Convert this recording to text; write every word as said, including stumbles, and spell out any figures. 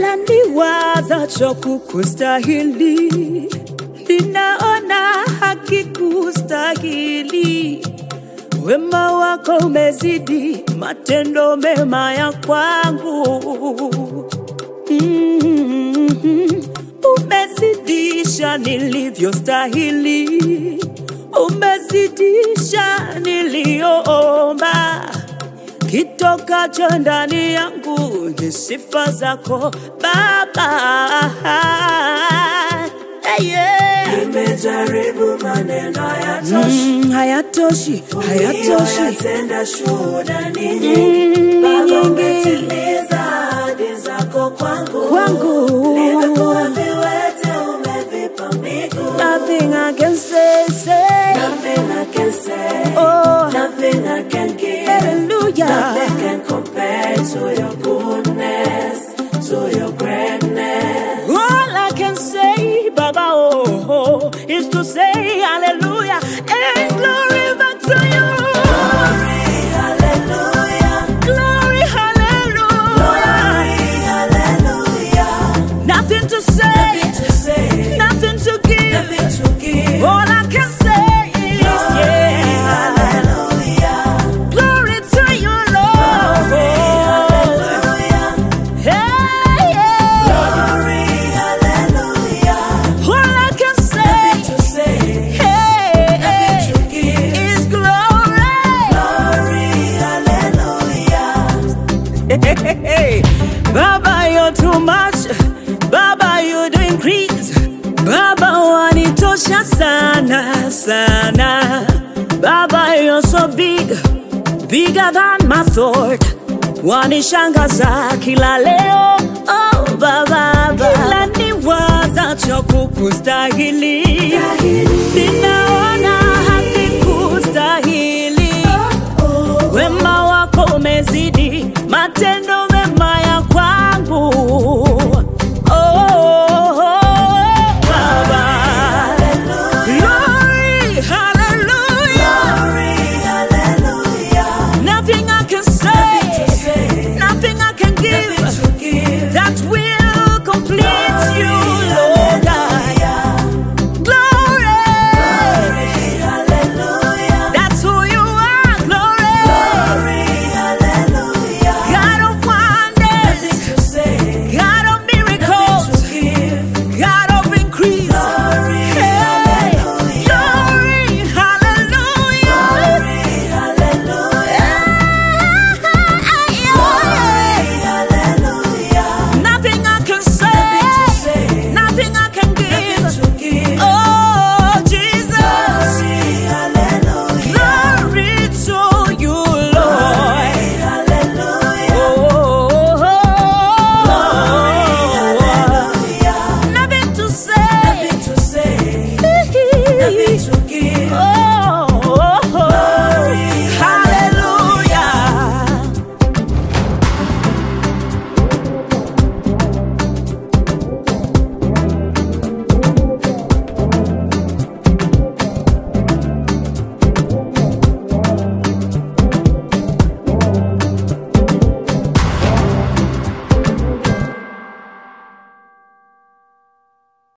kila niwazacho kukustahili, ninaona hakikustahili. Wema wako umezidi matendo mema ya kwangu. Mm-hmm. Umezidisha nilivyostahili, umezidisha niliyoomba. Kitokacho ndani yangu ni sifa zako Baba. Hey, yeah. Nimejaribu maneno hayatoshi, mm, hayatoshi, hayatoshi. Uliyotenda shuhuda ni nyingi, mm, Baba umetimiza ahadi zako kwangu, kwangu. Nimekuwa viwete umevipa miguu. Nothing I can say, say. Nothing I can say, oh. Nothing I can give, hallelujah. Nothing can compare to your goodness, to your greatness. All I can say, Baba, oh, oh, is to say hallelujah and glory back to you. Glory, hallelujah. Glory, hallelujah. Glory, hallelujah. Nothing to say, Nothing to say, nothing to give. nothing to give. All I can say is Glory, yeah. hallelujah. Glory to you, Lord. Glory, hallelujah. Hey, yeah. Glory, hallelujah. All I can say, Nothing to say, hey, nothing to give. is glory. Glory, hallelujah. Hey, hey, hey. Baba, you're too much. Baba, you do increase. Baba, wanitosha sana sana. Baba, you're so big, bigger than my thought. Wanishangaza kila leo. Oh Baba, kila niwazacho kukustahili, ninaona hakikustahili. Wema wako umezidi matendo